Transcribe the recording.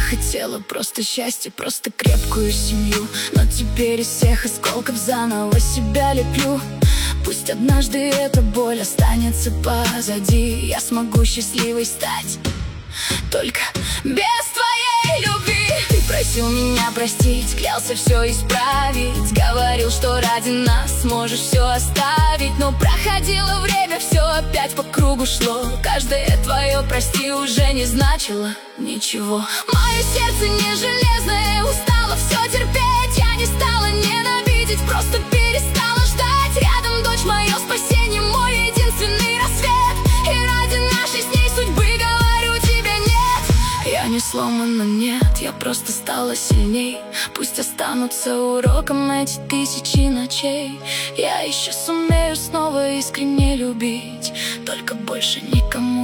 хотела просто счастья, просто крепкую семью. Но теперь из всех осколков заново себя леплю. Пусть однажды эта боль останется позади, я смогу счастливой стать только без твоей любви. Ты просил меня простить, клялся все исправить, говорил, что ради нас сможешь все оставить. Но проходило время, все опять по кругу шло. Каждое твое прости уже не значило ничего. Мое сердце не железное, устало все терпеть. Я не стала ненавидеть, просто перестала ждать. Рядом дочь, мое спасение, мой единственный рассвет. И ради нашей с ней судьбы говорю тебе нет. Я не сломана, нет, я просто стала сильней. Пусть останутся уроком эти тысячи ночей. Я еще сумею снова искренне любить, только больше никому